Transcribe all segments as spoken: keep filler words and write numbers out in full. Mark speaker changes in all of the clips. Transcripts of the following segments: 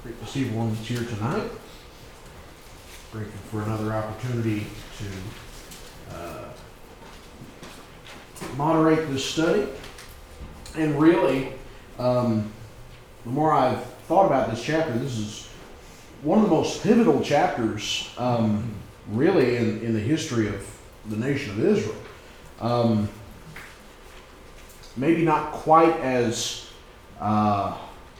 Speaker 1: Great to see everyone that's here tonight. Grateful for another opportunity to uh, moderate this study. And really, um, the more I've thought about this chapter, this is one of the most pivotal chapters, um, really, in, in the history of the nation of Israel. Um, maybe not quite as uh,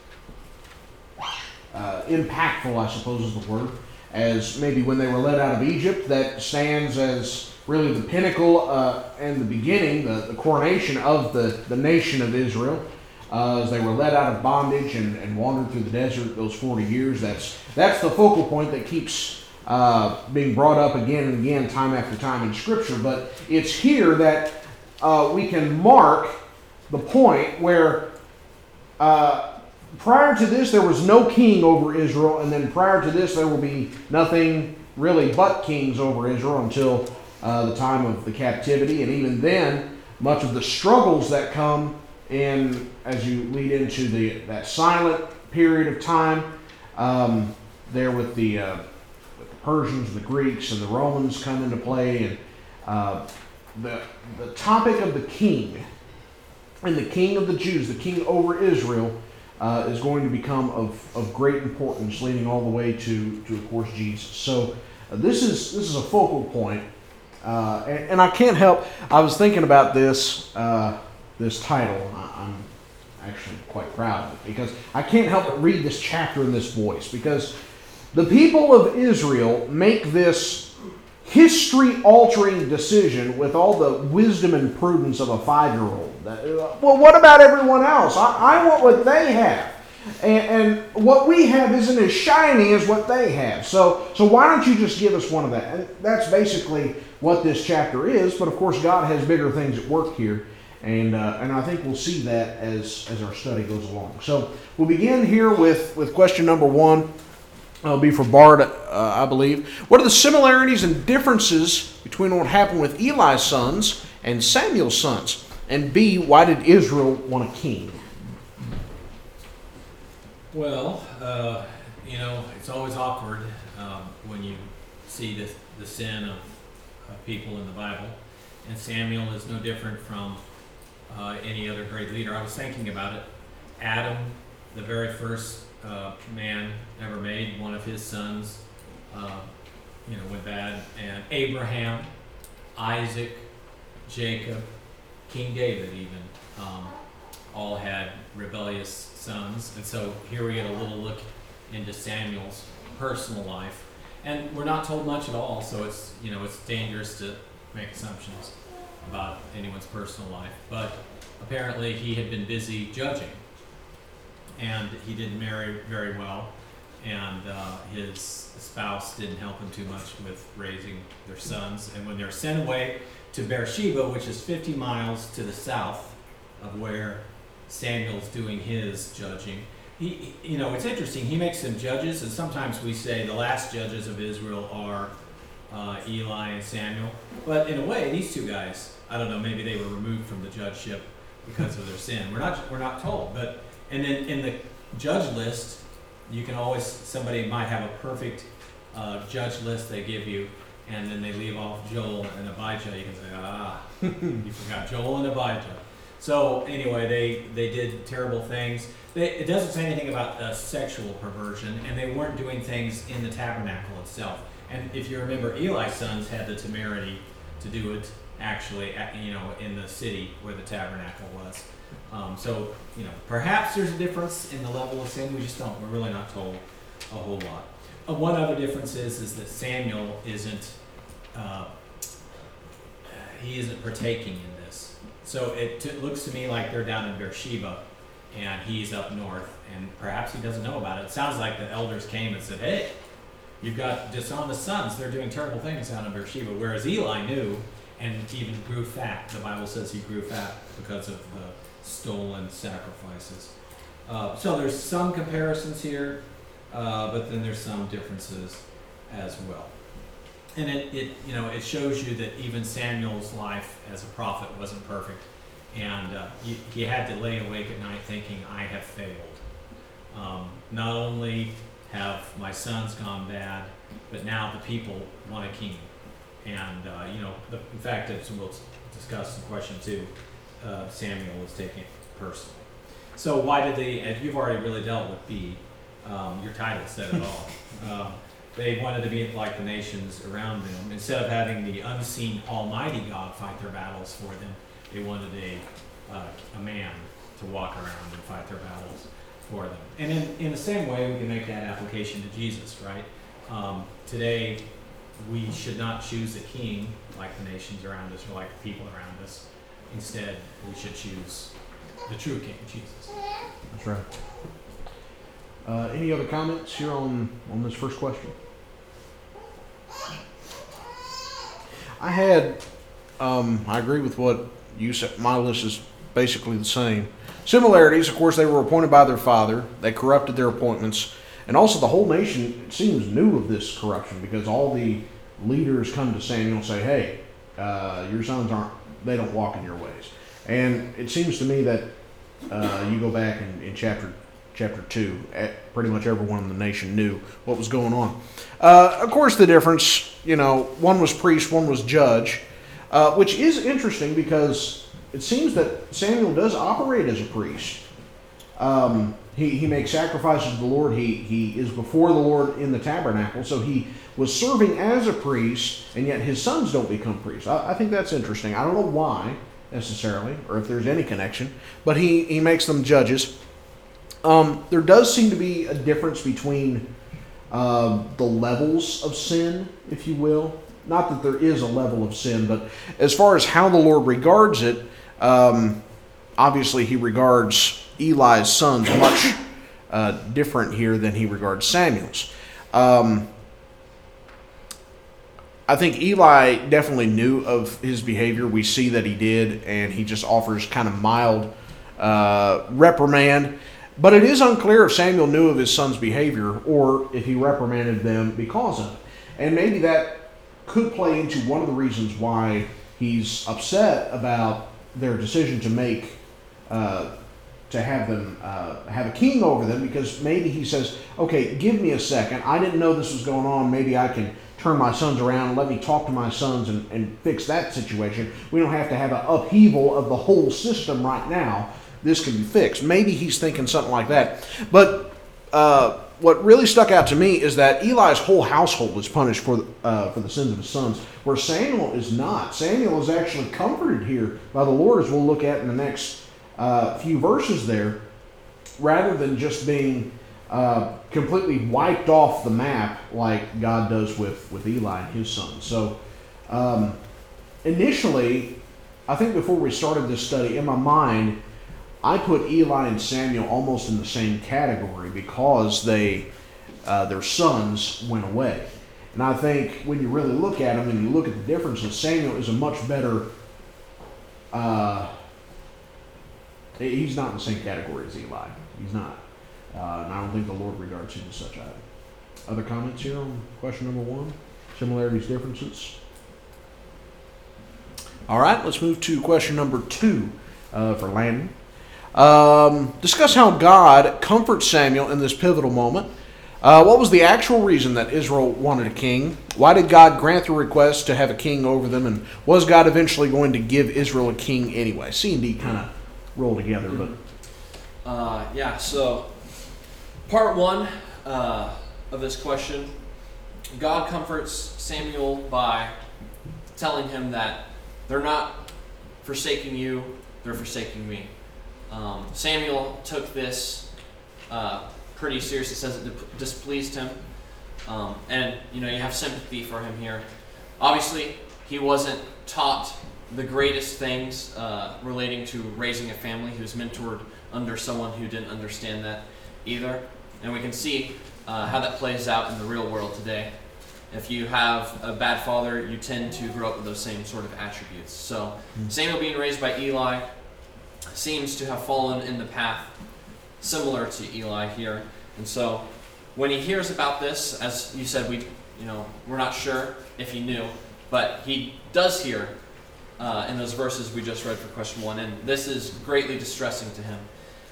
Speaker 1: uh, impactful, I suppose is the word, as maybe when they were led out of Egypt. That stands as really the pinnacle uh, and the beginning, the, the coronation of the, the nation of Israel. Uh, as they were led out of bondage and, and wandered through the desert those forty years. That's that's the focal point that keeps uh, being brought up again and again, time after time in Scripture. But it's here that uh, we can mark the point where uh, prior to this there was no king over Israel, and then prior to this there will be nothing really but kings over Israel until uh, the time of the captivity. And even then, much of the struggles that come in as you lead into the that silent period of time um, there with the, uh, with the Persians, the Greeks, and the Romans come into play, and uh, the the topic of the king and the king of the Jews, the king over Israel, uh, is going to become of, of great importance, leading all the way to, to of course, Jesus. So uh, this is this is a focal point, uh, and, and I can't help. I was thinking about this. Uh, this title. I'm actually quite proud of it because I can't help but read this chapter in this voice, because the people of Israel make this history-altering decision with all the wisdom and prudence of a five-year-old. Well, what about everyone else? I, I want what they have. And, and what we have isn't as shiny as what they have. So, so why don't you just give us one of that? And that's basically what this chapter is, but of course God has bigger things at work here. And uh, and I think we'll see that as, as our study goes along. So we'll begin here with, with question number one. It'll be for Bart, uh, I believe. What are the similarities and differences between what happened with Eli's sons and Samuel's sons? And B, why did Israel want a king?
Speaker 2: Well, uh, you know, it's always awkward um, when you see the, the sin of, of people in the Bible. And Samuel is no different from Uh, any other great leader. I was thinking about it. Adam, the very first uh, man ever made, one of his sons, uh, you know, went bad. And Abraham, Isaac, Jacob, King David even, um, all had rebellious sons. And so here we get a little look into Samuel's personal life. And we're not told much at all, so it's, you know, it's dangerous to make assumptions about anyone's personal life, but apparently he had been busy judging, and he didn't marry very well, and uh, his spouse didn't help him too much with raising their sons. And when they're sent away to Beersheba, which is fifty miles to the south of where Samuel's doing his judging, he, you know, it's interesting. He makes some judges, and sometimes we say the last judges of Israel are uh, Eli and Samuel, but in a way, these two guys, I don't know, maybe they were removed from the judgeship because of their sin. We're not we're not told. But and then in the judge list, you can always, somebody might have a perfect uh, judge list they give you, and then they leave off Joel and Abijah. You can say, ah, you forgot Joel and Abijah. So anyway, they, they did terrible things. They, it doesn't say anything about uh, sexual perversion, and they weren't doing things in the tabernacle itself. And if you remember, Eli's sons had the temerity to do it actually, at, you know, in the city where the tabernacle was. Um, so, you know, perhaps there's a difference in the level of sin. We just don't. We're really not told a whole lot. Uh, one other difference is is that Samuel isn't uh, he isn't partaking in this. So it t- looks to me like they're down in Beersheba, and he's up north, and perhaps he doesn't know about it. It sounds like the elders came and said, "Hey, you've got dishonest sons. They're doing terrible things down in Beersheba." Whereas Eli knew, and even grew fat. The Bible says he grew fat because of the stolen sacrifices. Uh, so there's some comparisons here, uh, but then there's some differences as well. And it, it, you know, it shows you that even Samuel's life as a prophet wasn't perfect, and uh, he, he had to lay awake at night thinking, "I have failed." Um, not only have my sons gone bad, but now the people want a king. And, uh, you know, the, in fact, as we'll discuss in question two, uh, Samuel was taking it personally. So why did they, and you've already really dealt with B, um, your title said it all. Um, they wanted to be like the nations around them. Instead of having the unseen almighty God fight their battles for them, they wanted a, uh, a man to walk around and fight their battles for them. And in, in the same way, we can make that application to Jesus, right? Um, today, we should not choose a king like the nations around us or like the people around us. Instead, we should choose the true king, Jesus.
Speaker 1: That's right. Uh, any other comments here on, on this first question? I had, um, I agree with what you said. My list is basically the same. Similarities, of course, they were appointed by their father. They corrupted their appointments. And also the whole nation, it seems, knew of this corruption because all the leaders come to Samuel and say, hey, uh, your sons aren't, they don't walk in your ways. And it seems to me that uh, you go back in, in chapter chapter two, pretty much everyone in the nation knew what was going on. Uh, of course, the difference, you know, one was priest, one was judge, uh, which is interesting because it seems that Samuel does operate as a priest. Um, he, he makes sacrifices to the Lord. He, he is before the Lord in the tabernacle. So he was serving as a priest, and yet his sons don't become priests. I, I think that's interesting. I don't know why necessarily, or if there's any connection, but he, he makes them judges. Um, there does seem to be a difference between uh, the levels of sin, if you will. Not that there is a level of sin, but as far as how the Lord regards it, um, obviously he regards Eli's sons much uh, different here than he regards Samuel's. Um, I think Eli definitely knew of his behavior. We see that he did, and he just offers kind of mild uh, reprimand. But it is unclear if Samuel knew of his son's behavior or if he reprimanded them because of it. And maybe that could play into one of the reasons why he's upset about their decision to make, uh, to have them uh, have a king over them, because maybe he says, okay, give me a second. I didn't know this was going on. Maybe I can turn my sons around and let me talk to my sons and, and fix that situation. We don't have to have an upheaval of the whole system right now. This can be fixed. Maybe he's thinking something like that. But uh, what really stuck out to me is that Eli's whole household is punished for the, uh, for the sins of his sons, where Samuel is not. Samuel is actually comforted here by the Lord, as we'll look at in the next uh, few verses there, rather than just being uh, completely wiped off the map like God does with, with Eli and his sons. So um, initially, I think before we started this study, in my mind, I put Eli and Samuel almost in the same category because they, uh, their sons went away. And I think when you really look at them and you look at the differences, Samuel is a much better, uh, he's not in the same category as Eli. He's not. Uh, and I don't think the Lord regards him as such either. Other comments here on question number one? Similarities, differences? All right, let's move to question number two uh, for Landon. Um, discuss how God comforts Samuel in this pivotal moment. Uh, what was the actual reason that Israel wanted a king? Why did God grant the request to have a king over them? And was God eventually going to give Israel a king anyway? C and D kind of roll together, but
Speaker 3: uh, yeah. So part one uh, of this question, God comforts Samuel by telling him that they're not forsaking you; they're forsaking me. Um, Samuel took this uh, pretty seriously. It says it displeased him. Um, and, you know, you have sympathy for him here. Obviously, he wasn't taught the greatest things uh, relating to raising a family. He was mentored under someone who didn't understand that either. And we can see uh, how that plays out in the real world today. If you have a bad father, you tend to grow up with those same sort of attributes. So, mm-hmm. Samuel being raised by Eli seems to have fallen in the path similar to Eli here. And so when he hears about this, as you said, we you know, we're not sure if he knew, but he does hear uh, in those verses we just read for question one, and this is greatly distressing to him.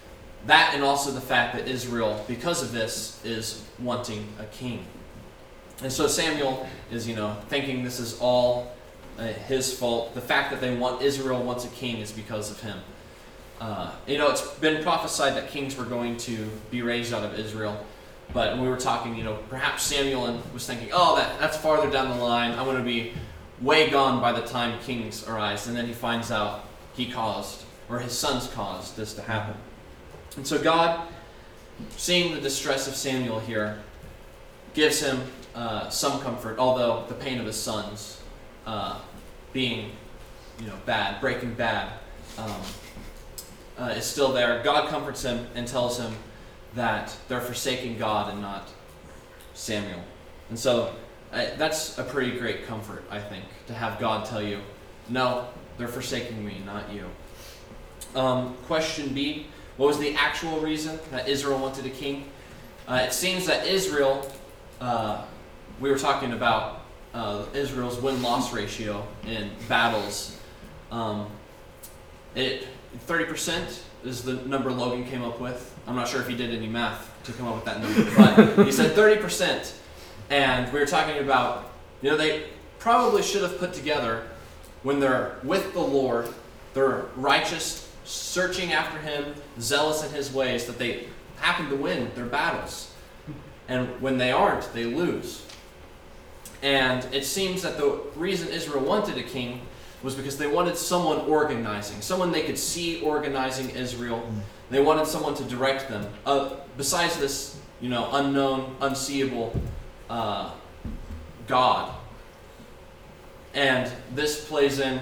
Speaker 3: that and also the fact that Israel, because of this, is wanting a king. And so Samuel is, you know, thinking this is all uh, his fault. The fact that they want Israel wants a king is because of him. Uh, you know, it's been prophesied that kings were going to be raised out of Israel. But we were talking, you know, perhaps Samuel and was thinking, oh, that, that's farther down the line. I'm going to be way gone by the time kings arise. And then he finds out he caused, or his sons caused this to happen. And so God, seeing the distress of Samuel here, gives him uh, some comfort, although the pain of his sons uh, being, you know, bad, breaking bad, um, uh, is still there. God comforts him and tells him that they're forsaking God and not Samuel. And so uh, that's a pretty great comfort, I think, to have God tell you, no, they're forsaking me, not you. Um, question B, what was the actual reason that Israel wanted a king? Uh, it seems that Israel, uh, we were talking about uh, Israel's win-loss ratio in battles. Um, it thirty percent is the number Logan came up with. I'm not sure if he did any math to come up with that number, but he said thirty percent. And we were talking about, you know, they probably should have put together when they're with the Lord, they're righteous, searching after him, zealous in his ways, that they happen to win their battles. And when they aren't, they lose. And it seems that the reason Israel wanted a king was because they wanted someone organizing, someone they could see organizing Israel. They wanted someone to direct them. Uh, besides this, you know, unknown, unseeable uh, God. And this plays in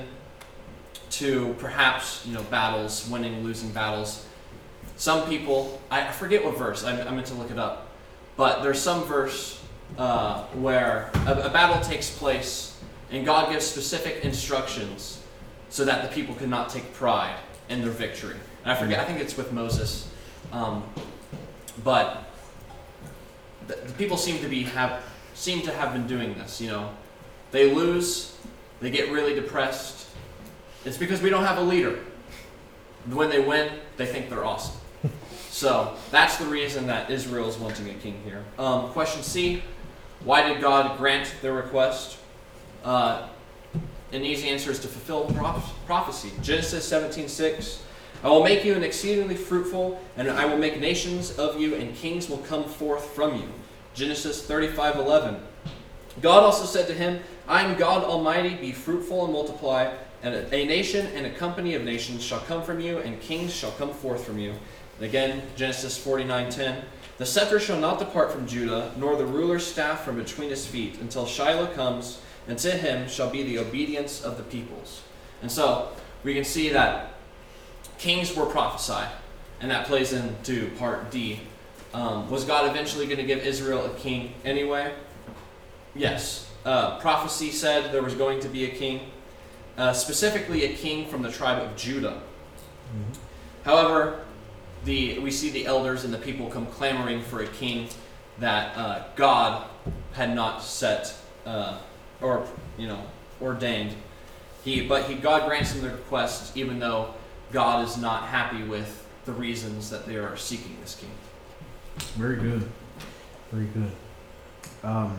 Speaker 3: to perhaps, you know, battles, winning, losing battles. Some people, I forget what verse, I, I meant to look it up, but there's some verse uh, where a, a battle takes place and God gives specific instructions so that the people cannot take pride in their victory. And I forget, I think it's with Moses. Um, but the, the people seem to be have seem to have been doing this, you know. They lose, they get really depressed. It's because we don't have a leader. When they win, they think they're awesome. So that's the reason that Israel is wanting a king here. Um, question C, why did God grant their request? Uh, an easy answer is to fulfill proph- prophecy. Genesis seventeen six. I will make you an exceedingly fruitful, and I will make nations of you, and kings will come forth from you. Genesis thirty-five eleven. God also said to him, I am God Almighty, be fruitful and multiply, and a nation and a company of nations shall come from you, and kings shall come forth from you. And again, Genesis forty-nine ten. The scepter shall not depart from Judah, nor the ruler's staff from between his feet, until Shiloh comes, and to him shall be the obedience of the peoples. And so, we can see that kings were prophesied, and that plays into part D. Um, was God eventually going to give Israel a king anyway? Yes. Uh, prophecy said there was going to be a king, uh, specifically a king from the tribe of Judah. Mm-hmm. However, the we see the elders and the people come clamoring for a king that uh, God had not set uh, or you know ordained. He, but he God grants them their request, even though God is not happy with the reasons that they are seeking this king.
Speaker 1: Very good. Very good. Um,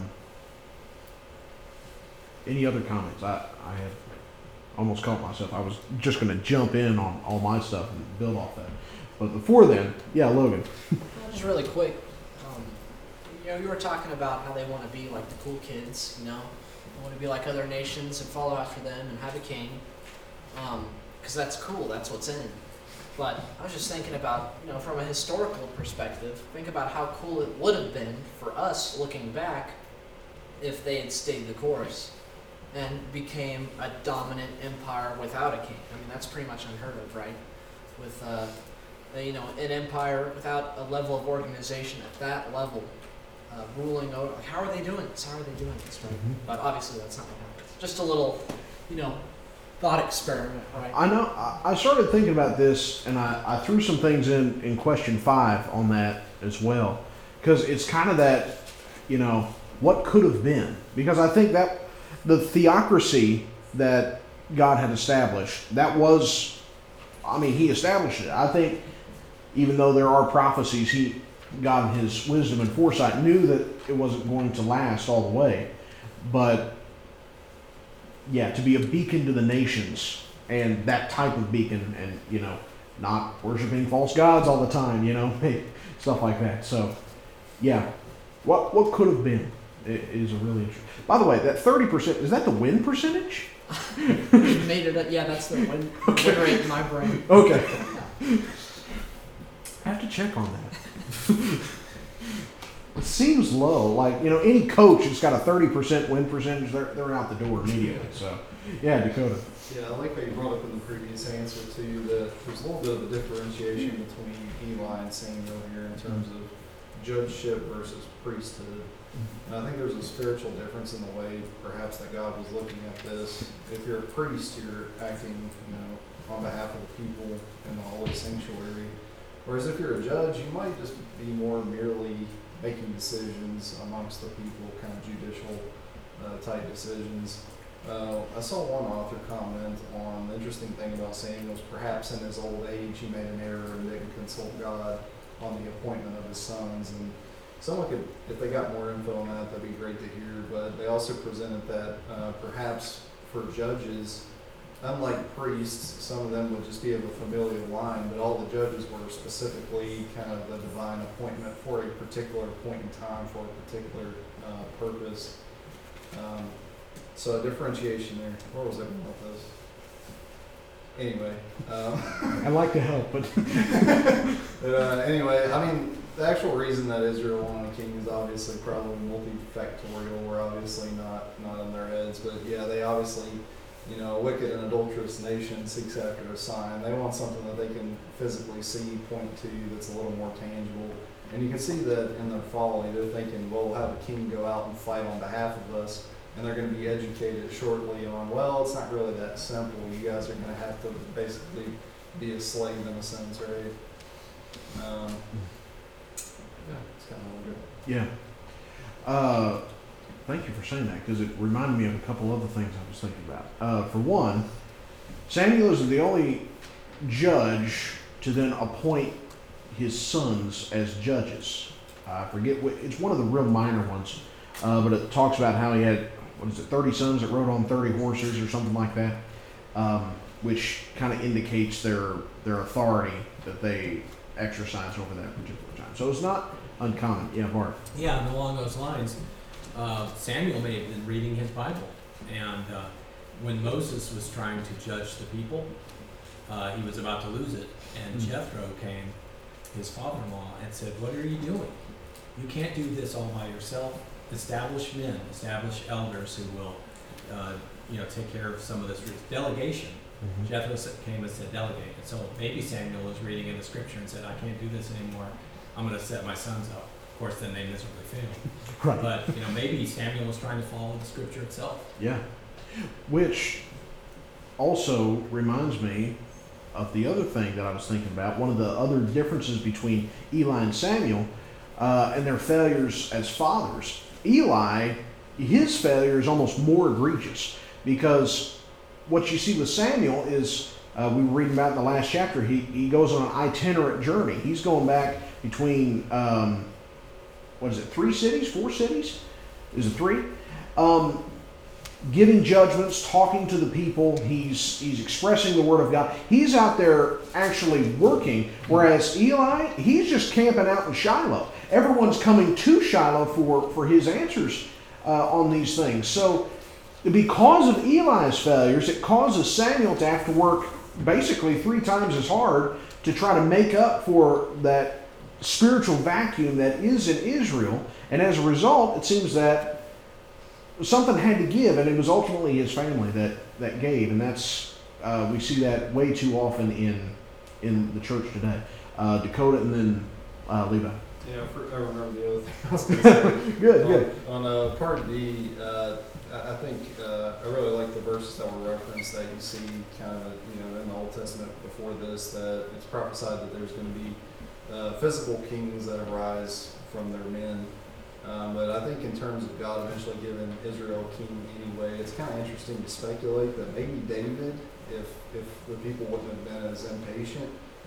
Speaker 1: any other comments? I, I have almost caught myself. I was just going to jump in on all my stuff and build off that. But before then, yeah, Logan.
Speaker 4: Just really quick. Um, you know, you were talking about how they want to be like the cool kids, you know. They want to be like other nations and follow after them and have a king. Um, because that's cool. That's what's in. But I was just thinking about, you know, from a historical perspective, think about how cool it would have been for us looking back if they had stayed the course and became a dominant empire without a king. I mean, that's pretty much unheard of, right? With, uh, you know, an empire without a level of organization at that level, uh, ruling over. Like, how are they doing this? How are they doing this, right? Mm-hmm. But obviously that's not what happens. Just a little, you know, thought experiment, right?
Speaker 1: I know. I started thinking about this, and I, I threw some things in, in question five on that as well, because it's kind of that, you know, what could have been. Because I think that the theocracy that God had established, that was, I mean, he established it. I think even though there are prophecies, he, God in his wisdom and foresight, knew that it wasn't going to last all the way. But, yeah, to be a beacon to the nations, and that type of beacon, and, you know, not worshiping false gods all the time, you know, stuff like that. So, yeah, what what could have been is a really interesting. By the way, that thirty percent, is that the win percentage?
Speaker 4: Made it up. Yeah, that's the win,
Speaker 1: Okay.
Speaker 4: win rate in my brain.
Speaker 1: Okay. I have to check on that. It seems low. Like, you know, any coach that's got a thirty percent win percentage, they're, they're out the door immediately. So, yeah, Dakota.
Speaker 5: Yeah, I like how you brought up in the previous answer too that there's a little bit of a differentiation between Eli and Samuel here in terms of judgeship versus priesthood. And I think there's a spiritual difference in the way perhaps that God was looking at this. If you're a priest, you're acting, you know, on behalf of the people in the holy sanctuary. Whereas if you're a judge, you might just be more merely making decisions amongst the people, kind of judicial uh, type decisions. Uh, I saw one author comment on the interesting thing about Samuel was perhaps in his old age he made an error and didn't consult God on the appointment of his sons. And someone could, if they got more info on that, that'd be great to hear. But they also presented that uh, perhaps for judges, unlike priests, some of them would just be of a familial line, but all the judges were specifically kind of the divine appointment for a particular point in time, for a particular uh, purpose. Um, so a differentiation there. Where was I going with this? Anyway. Um,
Speaker 1: I like to help, but
Speaker 5: but, uh, anyway, I mean, the actual reason that Israel wanted a king is obviously probably multifactorial. We're obviously not, not in their heads, but yeah, they obviously, you know, a wicked and adulterous nation seeks after a sign. They want something that they can physically see, point to, that's a little more tangible. And you can see that in their folly, they're thinking, well, we'll have a king go out and fight on behalf of us, and they're going to be educated shortly on, well, it's not really that simple. You guys are going to have to basically be a slave in a sense, right? Um, yeah, it's kind of good.
Speaker 1: yeah. Uh, thank you for saying that, because it reminded me of a couple other things I was thinking about. Uh, for one, Samuel is the only judge to then appoint his sons as judges. I forget what, it's one of the real minor ones, uh, but it talks about how he had, what is it, thirty sons that rode on thirty horses or something like that, um, which kind of indicates their their authority that they exercise over that particular time. So it's not uncommon. Yeah, Bart.
Speaker 2: Yeah, and along those lines, uh, Samuel may have been reading his Bible, and uh, when Moses was trying to judge the people, uh, he was about to lose it, and
Speaker 1: Mm.
Speaker 2: Jethro came, his father-in-law, and said, "What are you doing? You can't do this all by yourself. Establish men, establish elders who will, uh, you know, take care of some of this delegation."
Speaker 1: Mm-hmm.
Speaker 2: Jethro sa- came and said, "Delegate." And so maybe Samuel was reading in the scripture and said, "I can't do this anymore. I'm going to set my sons up." Of course, then they miserably failed.
Speaker 1: Right.
Speaker 2: But you know, maybe Samuel was trying to follow the scripture itself.
Speaker 1: Yeah. Which also reminds me of the other thing that I was thinking about. One of the other differences between Eli and Samuel uh, and their failures as fathers. Eli, his failure is almost more egregious because what you see with Samuel is, uh, we were reading about in the last chapter, he, he goes on an itinerant journey. He's going back between, um, what is it, three cities, four cities? Is it three? Um, giving judgments, talking to the people. He's he's expressing the word of God. He's out there actually working, whereas Eli, he's just camping out in Shiloh. Everyone's coming to Shiloh for, for his answers uh, on these things. So because of Eli's failures, it causes Samuel to have to work basically three times as hard to try to make up for that spiritual vacuum that is in Israel. And as a result, it seems that something had to give, and it was ultimately his family that, that gave. And that's, uh, we see that way too often in in the church today. Uh, Dakota and then uh, Levi.
Speaker 5: Yeah, for, I remember the other thing I was going to say.
Speaker 1: Good,
Speaker 5: on,
Speaker 1: good.
Speaker 5: On uh, part D, uh, I I think uh, I really like the verses that were referenced that you see kind of, you know, in the Old Testament before this, that it's prophesied that there's going to be uh, physical kings that arise from their men. Um, but I think in terms of God eventually giving Israel a king anyway, it's kind of interesting to speculate that maybe David, if if the people wouldn't have been as impatient,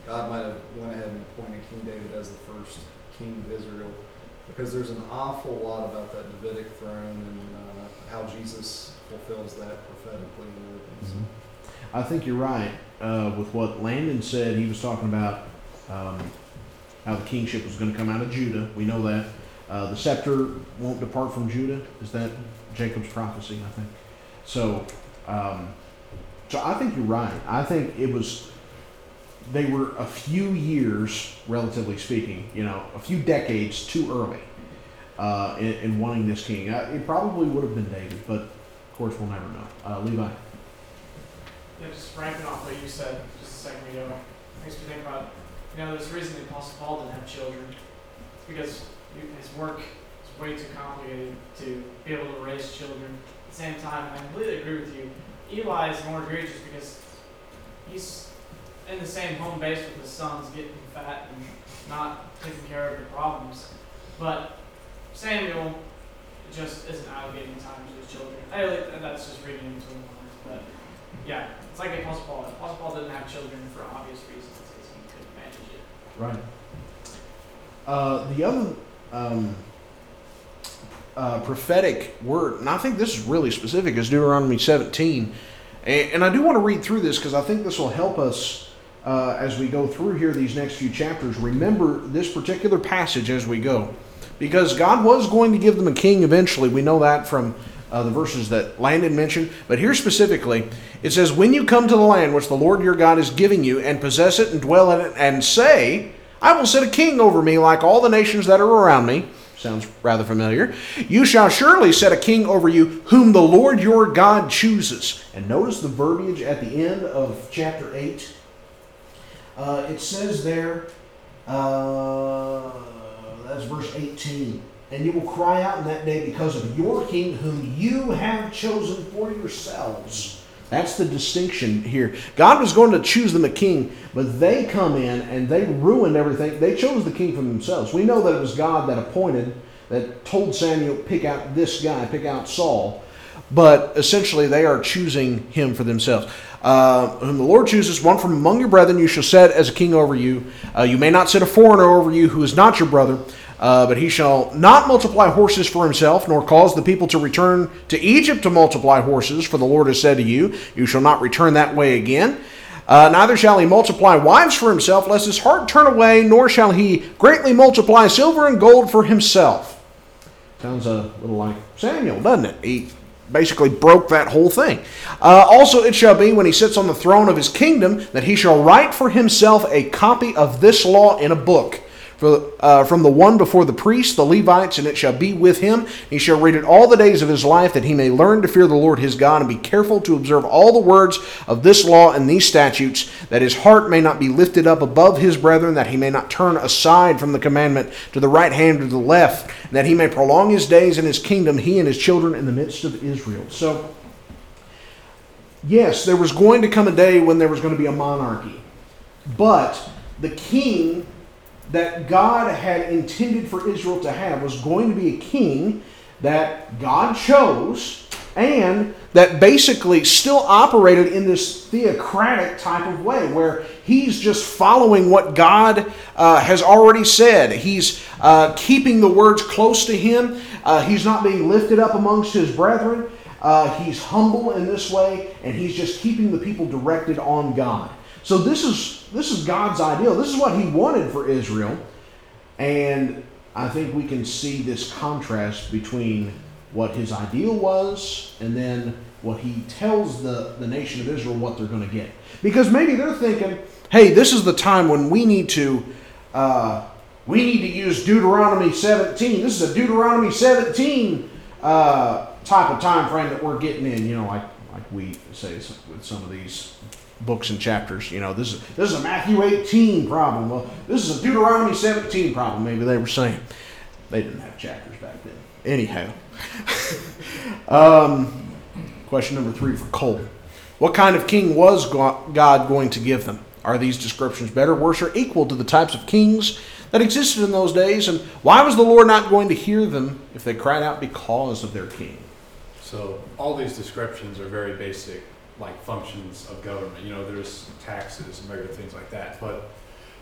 Speaker 5: God might have went ahead and appointed King David as the first king of Israel, because there's an awful lot about that Davidic throne and uh, how Jesus fulfills that prophetically and everything. So.
Speaker 1: I think you're right uh, with what Landon said. He was talking about um, how the kingship was going to come out of Judah. We know that. Uh, the scepter won't depart from Judah. Is that Jacob's prophecy, I think? So, um, so I think you're right. I think it was, they were a few years, relatively speaking, you know, a few decades too early uh, in, in wanting this king. Uh, it probably would have been David, but of course we'll never know. Uh, Levi.
Speaker 6: Yeah, just ramping off what you said just a second ago, makes me think about, you know, there's a reason the Apostle Paul didn't have children. It's because his work is way too complicated to be able to raise children. At the same time, I completely agree with you. Eli is more egregious because he's in the same home base with his sons, getting fat and not taking care of the problems. But Samuel just isn't allocating time to his children. I really, that's just reading into him. But yeah, it's like the Apostle Paul. The Apostle Paul didn't have children for obvious reasons because he couldn't manage it.
Speaker 1: Right. Uh, the other um, uh, prophetic word, and I think this is really specific, is Deuteronomy seventeen. And, and I do want to read through this because I think this will help us uh, as we go through here these next few chapters. Remember this particular passage as we go. Because God was going to give them a king eventually. We know that from uh, the verses that Landon mentioned. But here specifically, it says, when you come to the land which the Lord your God is giving you, and possess it and dwell in it, and say, I will set a king over me like all the nations that are around me. Sounds rather familiar. You shall surely set a king over you whom the Lord your God chooses. And notice the verbiage at the end of chapter eight. Uh, it says there, uh, that's verse eighteen. And you will cry out in that day because of your king whom you have chosen for yourselves. That's the distinction here. God was going to choose them a king, but they come in and they ruined everything. They chose the king for themselves. We know that it was God that appointed, that told Samuel, pick out this guy, pick out Saul. But essentially they are choosing him for themselves. Uh, whom the Lord chooses, one from among your brethren you shall set as a king over you. Uh, you may not set a foreigner over you who is not your brother. Uh, but he shall not multiply horses for himself, nor cause the people to return to Egypt to multiply horses, for the Lord has said to you, you shall not return that way again. Uh, neither shall he multiply wives for himself, lest his heart turn away, nor shall he greatly multiply silver and gold for himself. Sounds a little like Samuel, doesn't it? He basically broke that whole thing. Uh, also it shall be, when he sits on the throne of his kingdom, that he shall write for himself a copy of this law in a book, For, uh, from the one before the priests, the Levites, and it shall be with him. He shall read it all the days of his life, that he may learn to fear the Lord his God, and be careful to observe all the words of this law and these statutes, that his heart may not be lifted up above his brethren, that he may not turn aside from the commandment to the right hand or to the left, and that he may prolong his days in his kingdom, he and his children in the midst of Israel. So, yes, there was going to come a day when there was going to be a monarchy, but the king that God had intended for Israel to have was going to be a king that God chose, and that basically still operated in this theocratic type of way where he's just following what God uh, has already said. He's uh, keeping the words close to him. Uh, he's not being lifted up amongst his brethren. Uh, he's humble in this way, and he's just keeping the people directed on God. So this is this is God's ideal. This is what he wanted for Israel. And I think we can see this contrast between what his ideal was and then what he tells the, the nation of Israel what they're going to get. Because maybe they're thinking, hey, this is the time when we need to uh, we need to use Deuteronomy seventeen. This is a Deuteronomy seventeen uh, type of time frame that we're getting in, you know, like like we say with some of these books and chapters. You know, this is this is a Matthew eighteen problem. Well, this is a Deuteronomy seventeen problem. Maybe they were saying. They didn't have chapters back then. Anyhow. um, question number three for Cole. What kind of king was God going to give them? Are these descriptions better, worse, or equal to the types of kings that existed in those days? And why was the Lord not going to hear them if they cried out because of their king?
Speaker 7: So all these descriptions are very basic, like functions of government. You know, there's taxes and regular things like that. But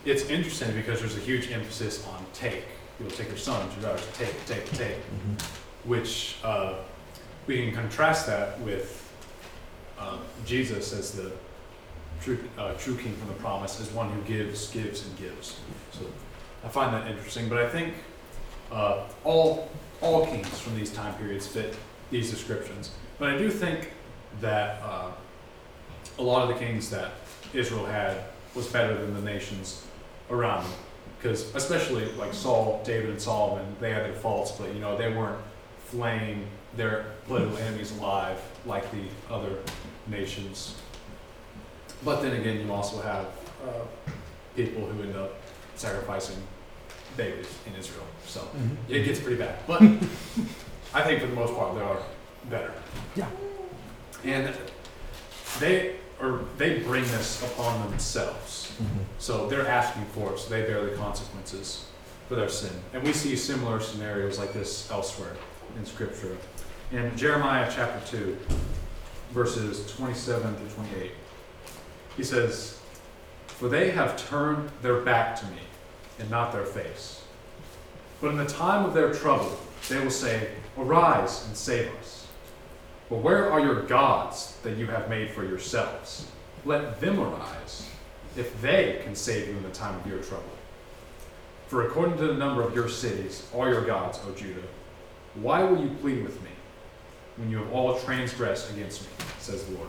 Speaker 7: it's interesting because there's a huge emphasis on take. You'll take your sons, your daughters, take, take, take, which uh, we can contrast that with uh, Jesus as the true, uh, true king from the promise, as one who gives, gives, and gives. So I find that interesting, but I think uh, all all kings from these time periods fit these descriptions. But I do think that uh, a lot of the kings that Israel had was better than the nations around them. Because especially like Saul, David, and Solomon, they had their faults, but you know they weren't flaying their political enemies alive like the other nations. But then again, you also have uh, people who end up sacrificing babies in Israel, so
Speaker 1: Mhm.
Speaker 7: it gets pretty bad. But I think for the most part, they are better.
Speaker 1: Yeah.
Speaker 7: And they or they bring this upon themselves. So they're asking for it, so they bear the consequences for their sin. And we see similar scenarios like this elsewhere in Scripture. In Jeremiah chapter two, verses twenty-seven through twenty-eight, he says, "For they have turned their back to me, and not their face. But in the time of their trouble, they will say, 'Arise and save us.' But where are your gods that you have made for yourselves? Let them arise, if they can save you in the time of your trouble. For according to the number of your cities are your gods, O Judah. Why will you plead with me when you have all transgressed against me, says the Lord."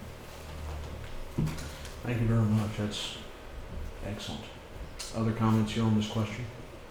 Speaker 1: Thank you very much. That's excellent. Other comments here on this question?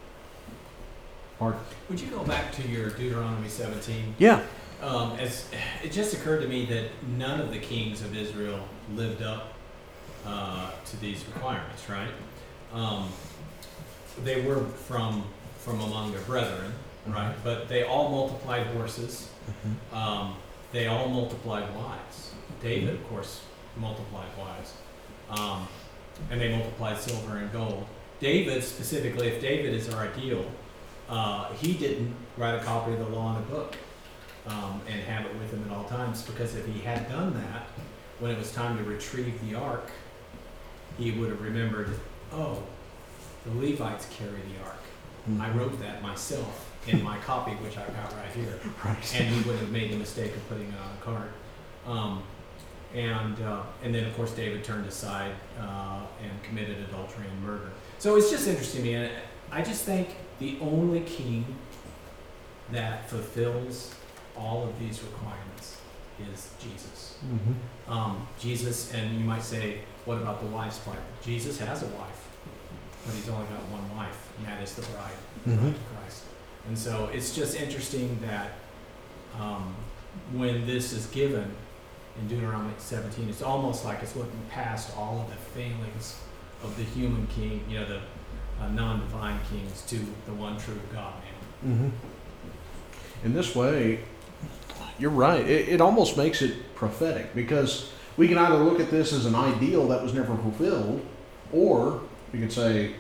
Speaker 1: Art?
Speaker 2: Would you go back to your Deuteronomy seventeen?
Speaker 1: Yeah.
Speaker 2: Um, as it just occurred to me that none of the kings of Israel lived up uh, to these requirements, right? Um, they were from from among their brethren, right? But they all multiplied horses. Um, they all multiplied wives. David, of course, multiplied wives, um, and they multiplied silver and gold. David specifically, if David is our ideal, uh, he didn't write a copy of the law in a book. Um, and have it with him at all times, because if he had done that, when it was time to retrieve the ark, he would have remembered, oh, the Levites carry the ark. I wrote that myself in my copy, which I've got right here.
Speaker 1: Right.
Speaker 2: And he would have made the mistake of putting it on a card. Um, and uh, and then, of course, David turned aside uh, and committed adultery and murder. So it's just interesting to me. And I just think the only king that fulfills all of these requirements is Jesus.
Speaker 1: Mm-hmm.
Speaker 2: Um, Jesus, and you might say, what about the wife's part? Jesus has a wife, but he's only got one wife, and that is the bride, the
Speaker 1: Mhm.
Speaker 2: bride of Christ. And so it's just interesting that um, when this is given in Deuteronomy seventeen, it's almost like it's looking past all of the failings of the human king, you know, the uh, non-divine kings, to the one true God man.
Speaker 1: Mm-hmm. In this way, you're right. It, it almost makes it prophetic, because we can either look at this as an ideal that was never fulfilled, or we could say,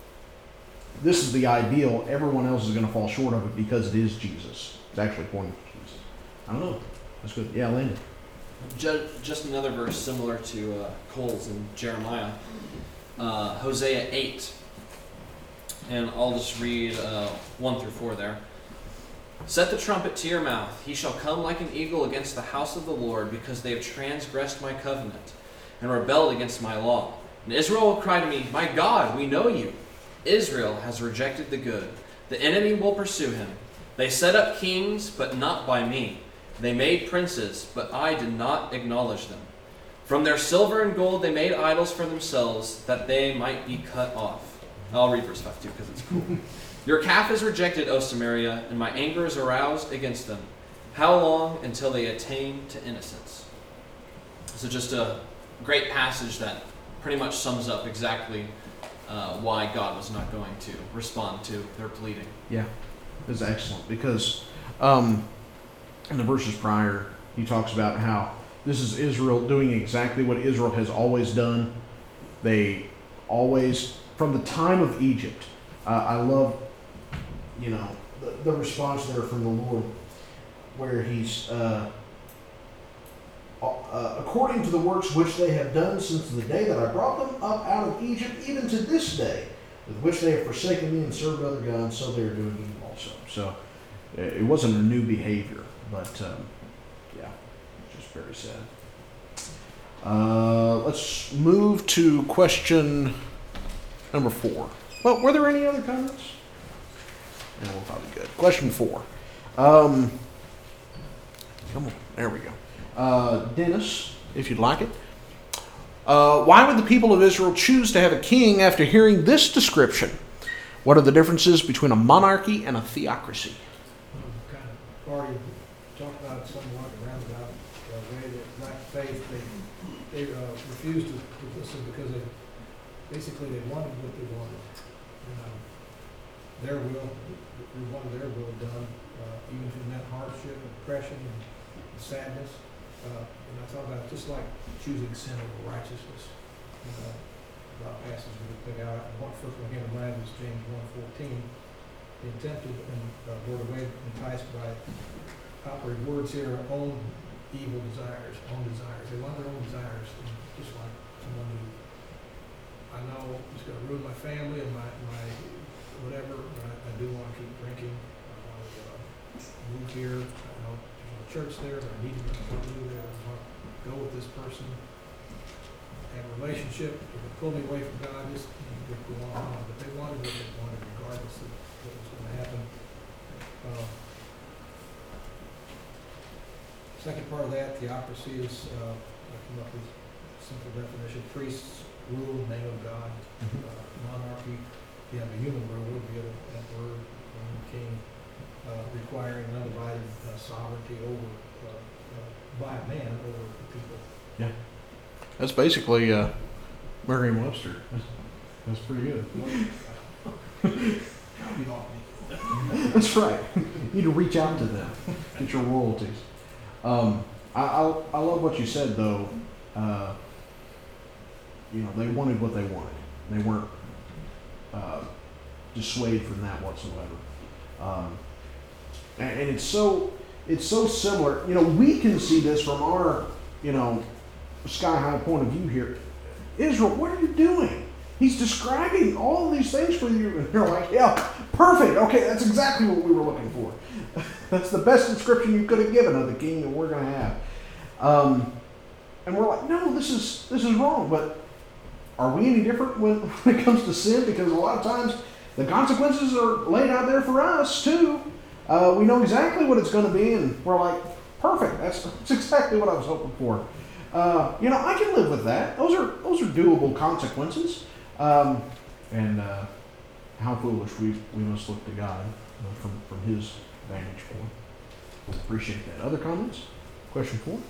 Speaker 1: this is the ideal, everyone else is going to fall short of it because it is Jesus. It's actually pointing to Jesus. I don't know. That's good. Yeah, Landon.
Speaker 3: Ju- Just another verse similar to uh, Cole's in Jeremiah, uh, Hosea eight. And I'll just read uh, one through four there. "Set the trumpet to your mouth. He shall come like an eagle against the house of the Lord, because they have transgressed my covenant and rebelled against my law. And Israel will cry to me, 'My God, we know you.' Israel has rejected the good. The enemy will pursue him. They set up kings, but not by me. They made princes, but I did not acknowledge them. From their silver and gold they made idols for themselves, that they might be cut off." I'll read verse five too, because it's cool. "Your calf is rejected, O Samaria, and my anger is aroused against them. How long until they attain to innocence?" So just a great passage that pretty much sums up exactly uh, why God was not going to respond to their pleading.
Speaker 1: Yeah, this is excellent, because um, in the verses prior, he talks about how this is Israel doing exactly what Israel has always done. They always, from the time of Egypt, uh, I love, you know, the, the response there from the Lord, where he's, uh, uh, according to the works which they have done since the day that I brought them up out of Egypt, even to this day, with which they have forsaken me and served other gods, so they are doing evil also. So uh, it wasn't a new behavior, but um, yeah, just very sad. Uh, let's move to question number four. Well, were there any other comments? No, we're probably good. Question four. Um, come on, there we go. Uh, Dennis, if you'd like it. Uh, why would the people of Israel choose to have a king after hearing this description? What are the differences between a monarchy and a theocracy?
Speaker 8: We've kind of already talked about it somewhat around about the way that lack faith, they, they uh, refused to, to listen because they basically they wanted what they wanted. You know, their will, they wanted their will done, uh, even if it meant hardship, oppression, and sadness. Uh, and I thought about it just like choosing sin over righteousness. You know, about passages we could pick out. One first one came to mind was James one fourteen. Being tempted and uh, lured away, enticed by operative words here, own evil desires, own desires. They want their own desires, and just like someone who I know is going to ruin my family and my, my whatever, but I, I do want to keep drinking. I want to uh, move here. I know there's a church there, but I need to go there. I want to go with this person, have a relationship. If it pull me away from God, just you know, go on. But they wanted what they wanted, regardless of what was going to happen. Uh, second part of that, theocracy is, uh, I come up with a simple definition: priests rule in the name of God. Uh, monarchy, you have a human ruler, you have that word, um, king, uh, requiring undivided uh, sovereignty over uh, uh, by a man over the people.
Speaker 1: Yeah. That's basically uh, Merriam-Webster. That's, that's pretty good.
Speaker 8: Copied off me.
Speaker 1: That's right. You need to reach out to them, get your royalties. Um, I, I, I love what you said, though. Uh, you know, they wanted what they wanted. They weren't uh, dissuaded from that whatsoever. Um, and, and it's so it's so similar. You know, we can see this from our, you know, sky-high point of view here. Israel, what are you doing? He's describing all of these things for you, and you're like, yeah, perfect. Okay, that's exactly what we were looking for. That's the best description you could have given of the king that we're going to have. Um, and we're like, no, this is this is wrong. But are we any different when, when it comes to sin? Because a lot of times the consequences are laid out there for us too. Uh, we know exactly what it's going to be, and we're like, perfect. That's, that's exactly what I was hoping for. Uh, you know, I can live with that. Those are those are doable consequences. Um, and uh, how foolish we we must look to God uh, from from His vantage point. Appreciate that. Other comments? Question four.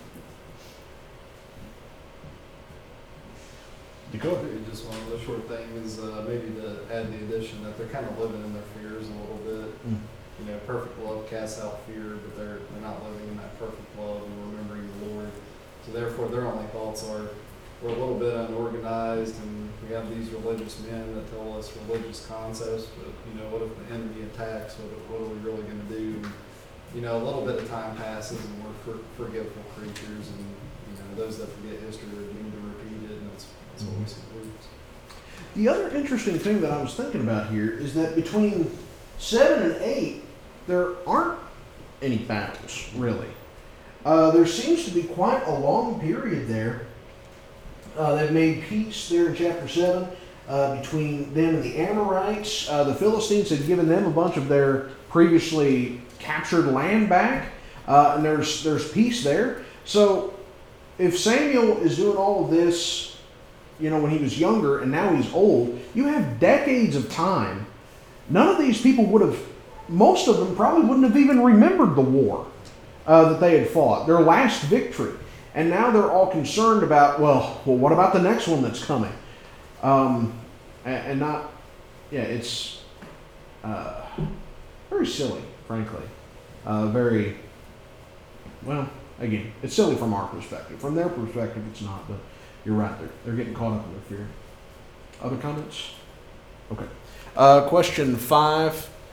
Speaker 1: Dakota.
Speaker 5: Just one other short thing is uh, maybe to add the addition that they're kind of living in their fears a little bit.
Speaker 1: Mm.
Speaker 5: You know, perfect love casts out fear, but they're they're not living in that perfect love and remembering the Lord. So therefore, their only thoughts are, we're a little bit unorganized, and we have these religious men that tell us religious concepts, but, you know, what if the enemy attacks? What, what are we really going to do? And, you know, a little bit of time passes, and we're for, forgetful creatures, and, you know, those that forget history are doomed to repeat it, and that's, that's what we see.
Speaker 1: The other interesting thing that I was thinking about here is that between seven and eight, there aren't any battles, really. Uh, there seems to be quite a long period there. Uh, they've made peace there in chapter seven uh, between them and the Amorites. Uh, the Philistines had given them a bunch of their previously captured land back, uh, and there's there's peace there. So if Samuel is doing all of this, you know, when he was younger and now he's old, you have decades of time. None of these people would have, most of them probably wouldn't have even remembered the war uh, that they had fought, their last victory. And now they're all concerned about, well, well, what about the next one that's coming? Um, and, and not, yeah, it's uh, very silly, frankly. Uh, very, well, again, it's silly from our perspective. From their perspective, it's not, but you're right. They're, they're getting caught up in their fear. Other comments? Okay. Uh, question five.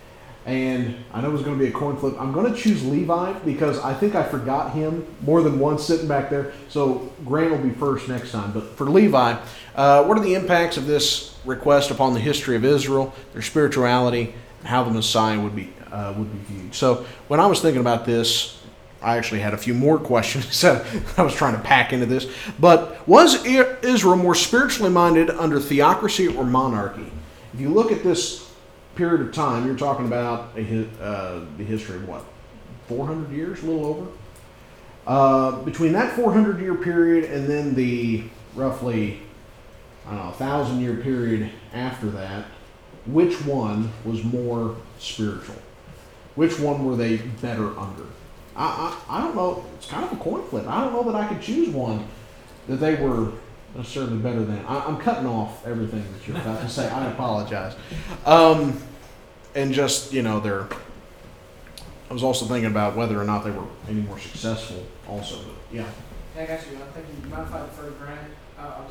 Speaker 1: And I know it was going to be a coin flip. I'm going to choose Levi because I think I forgot him more than once sitting back there. So Grant will be first next time. But for Levi, uh, what are the impacts of this request upon the history of Israel, their spirituality, and how the Messiah would be uh, would be viewed? So when I was thinking about this, I actually had a few more questions that I was trying to pack into this. But was Israel more spiritually minded under theocracy or monarchy? If you look at this period of time, you're talking about a, uh, the history of what, four hundred years, a little over? Uh, between that four hundred year period and then the roughly, I don't know, one thousand year period after that, which one was more spiritual? Which one were they better under? I, I, I don't know. It's kind of a coin flip. I don't know that I could choose one that they were necessarily better than. I, I'm cutting off everything that you're about to say. I apologize. Um, and just, you know, they're. I was also thinking about whether or not they were any more successful also. But yeah.
Speaker 6: Yeah, I got you. I'm thinking, you mind if I defer to Grant? Oh,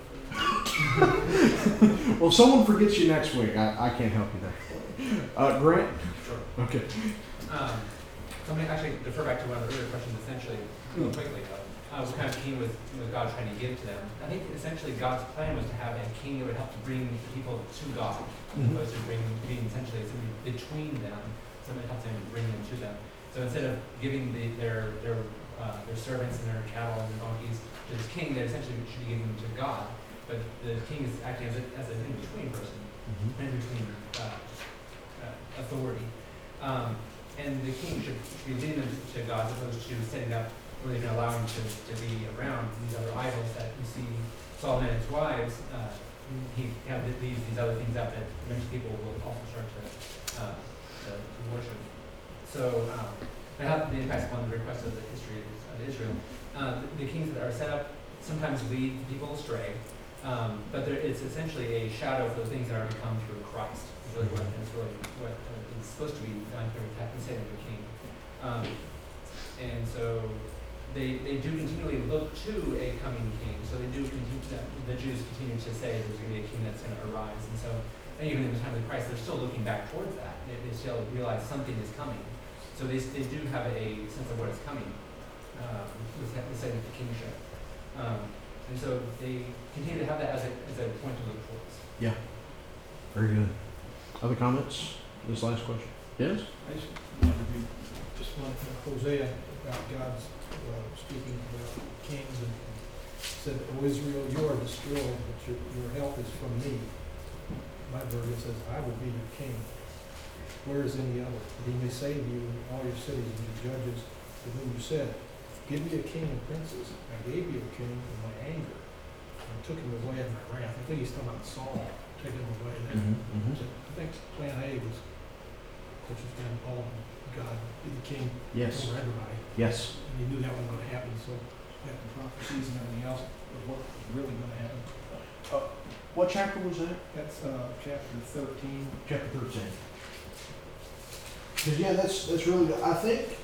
Speaker 6: I was ready for
Speaker 1: Well, if someone forgets you next week, I, I can't help you there. Uh, Grant?
Speaker 9: Sure.
Speaker 1: Okay.
Speaker 9: Um, so I'm going to actually defer back to one of the earlier questions, essentially, real quickly. Uh, what kind of king was, was God trying to give to them? I think essentially God's plan was to have a king that would help to bring people to God, as opposed to bring, being essentially somebody between them, somebody helps them bring them to them. So instead of giving the, their their uh, their servants and their cattle and their donkeys to this king, they essentially should be giving them to God. But the king is acting as, a, as an in-between person,
Speaker 1: Mm-hmm.
Speaker 9: in-between uh, uh, authority. Um, and the king should be leading them to God as opposed to setting up, or even allowing to, to be around these other idols that you see Solomon and his wives. Uh, he kind of leaves these other things out that eventually people will also start to, uh, to, to worship. So, um, and how the impacts upon the request of the history of Israel. Uh, the, the kings that are set up sometimes lead people astray, um, but there, it's essentially a shadow of the things that are to come through Christ. Is really what it's really what uh, is supposed to be done here with the setting of the king. Um, and so they they do continually look to a coming king. So they do continue to, the Jews continue to say there's going to be a king that's going to arise. And so and even in the time of Christ, they're still looking back towards that. They, they still realize something is coming. So they, they do have a sense of what is coming um, with the setting of the kingship. Um, and so they continue to have that as a, as a point to look towards.
Speaker 1: Yeah. Very good. Other comments? This last question. Yes?
Speaker 8: I just wanted to be, just one from Hosea about God's uh, speaking about kings and said, "O Israel, you are destroyed, but your, your help is from me." My version says, "I will be your king. Where is any other? That he may say to you, all your cities and your judges, to whom you said, give me a king and princes. I gave you a king in my anger, and took him away in my wrath." I think he's talking about Saul, taking him away there.
Speaker 1: Mm-hmm.
Speaker 8: So I think plan A was, which was going to all God be the king
Speaker 1: Yes.
Speaker 8: over everybody.
Speaker 1: Yes.
Speaker 8: And he knew that was going to happen, so that the prophecies and everything else of what was really going to happen.
Speaker 1: What chapter was that?
Speaker 8: That's uh, chapter thirteen.
Speaker 1: Chapter thirteen. Because yeah, that's that's really good. I think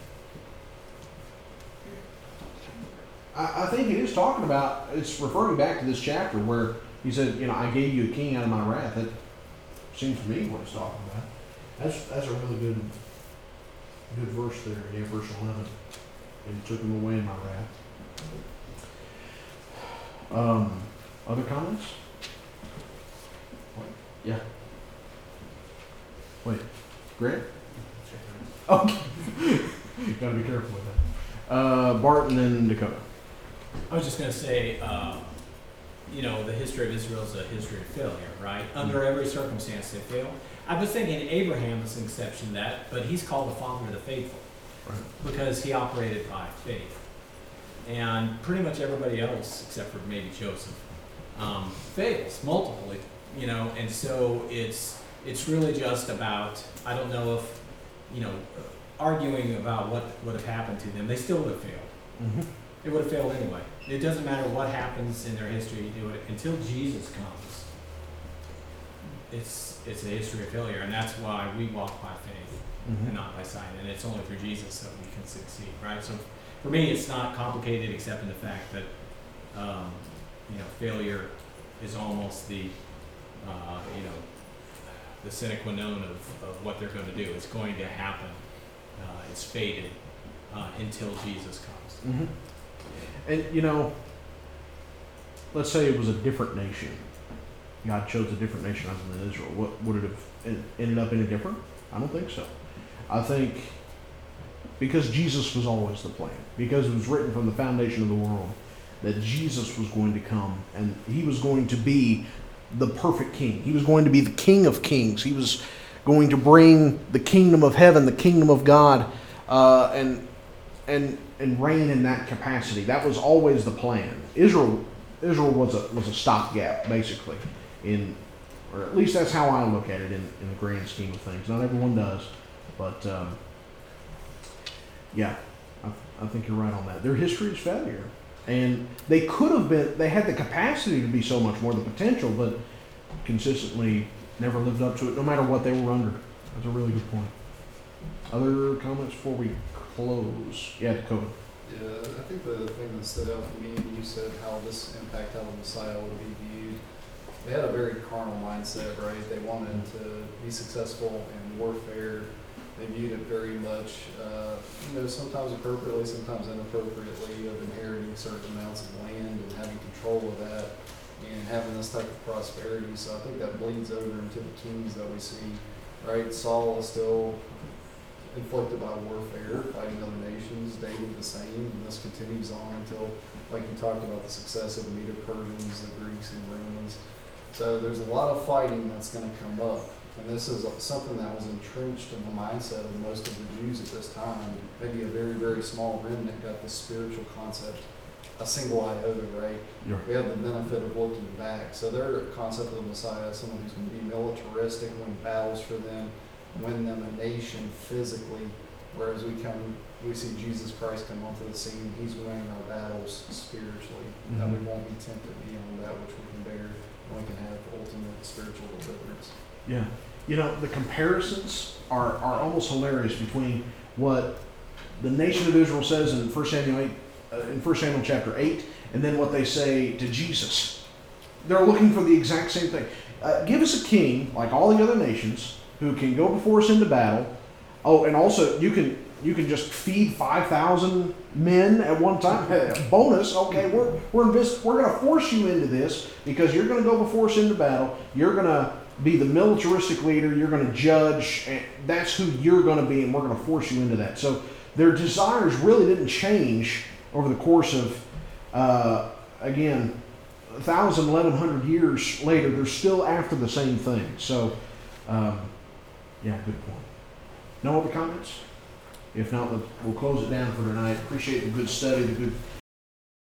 Speaker 1: I, I think it is talking about, it's referring back to this chapter where he said, you know, I gave you a king out of my wrath. That seems to me what it's talking about. That's that's a really good good verse there. Yeah, verse eleven. And took him away in my wrath. Um, other comments? What? Yeah. Wait, Grant? Okay. Gotta be careful with that. Uh, Barton and Dakota.
Speaker 2: I was just going to say, uh, you know, the history of Israel is a history of failure, right? Under every circumstance they fail. I was thinking Abraham is an exception to that, but he's called the father of the faithful
Speaker 1: Right.
Speaker 2: because he operated by faith. And pretty much everybody else, except for maybe Joseph, um, fails multiply, you know, and so it's it's really just about, I don't know if, you know, arguing about what would have happened to them. They still would have failed.
Speaker 1: Mm-hmm.
Speaker 2: It would have failed anyway. It doesn't matter what happens in their history, you do it until Jesus comes. It's it's a history of failure, and that's why we walk by faith and not by sight. And it's only through Jesus that we can succeed, right? So for me, it's not complicated except in the fact that um, you know, failure is almost the uh, you know the sine qua non of, of what they're going to do. It's going to happen. Uh, it's fated uh, until Jesus comes.
Speaker 1: Mm-hmm. And you know, let's say it was a different nation. God chose a different nation other than Israel. What would it have en- ended up any different? I don't think so. I think because Jesus was always the plan, because it was written from the foundation of the world that Jesus was going to come and he was going to be the perfect king. He was going to be the King of Kings. He was going to bring the kingdom of heaven, the kingdom of God, uh, and and and reign in that capacity. That was always the plan. Israel Israel was a was a stopgap, basically, in or at least that's how I look at it in, in the grand scheme of things. Not everyone does, but um, yeah, I, I think you're right on that. Their history is failure. And they could have been, they had the capacity to be so much more, the potential, but consistently never lived up to it, no matter what they were under. That's a really good point. Other comments before we close? Yeah, Dakota.
Speaker 5: Yeah, I think the thing that stood out for me when you said how this impact how the Messiah would be viewed, they had a very carnal mindset, right? They wanted to be successful in warfare. They viewed it very much, uh, you know, sometimes appropriately, sometimes inappropriately, of inheriting certain amounts of land and having control of that and having this type of prosperity. So I think that bleeds over into the kings that we see, right? Saul is still inflicted by warfare, fighting other nations. David the same, and this continues on until, like you talked about, the success of the Medo-Persians, the Greeks, and Romans. So there's a lot of fighting that's going to come up. And this is something that was entrenched in the mindset of most of the Jews at this time. Maybe a very, very small remnant got the spiritual concept, a single iota, right?
Speaker 1: Yeah.
Speaker 5: We have the benefit of looking back. So their concept of the Messiah is someone who's going to be militaristic, win battles for them, win them a nation physically. Whereas we come, we see Jesus Christ come onto the scene. He's winning our battles spiritually.
Speaker 1: Mm-hmm.
Speaker 5: And we won't be tempted beyond that which we can bear. And we can have ultimate spiritual deliverance.
Speaker 1: Yeah. You know, the comparisons are, are almost hilarious between what the nation of Israel says in First Samuel eight, uh, in First Samuel chapter eight, and then what they say to Jesus. They're looking for the exact same thing. Uh, give us a king like all the other nations who can go before us into battle. Oh, and also you can you can just feed five thousand men at one time. Bonus, okay, we're we're invest, we're going to force you into this because you're going to go before us into battle. You're going to be the militaristic leader, you're going to judge, and that's who you're going to be, and we're going to force you into that. So their desires really didn't change over the course of, uh, again, a thousand, eleven hundred years later, they're still after the same thing. So, um, yeah, good point. No other comments? If not, we'll close it down for tonight. Appreciate the good study, the good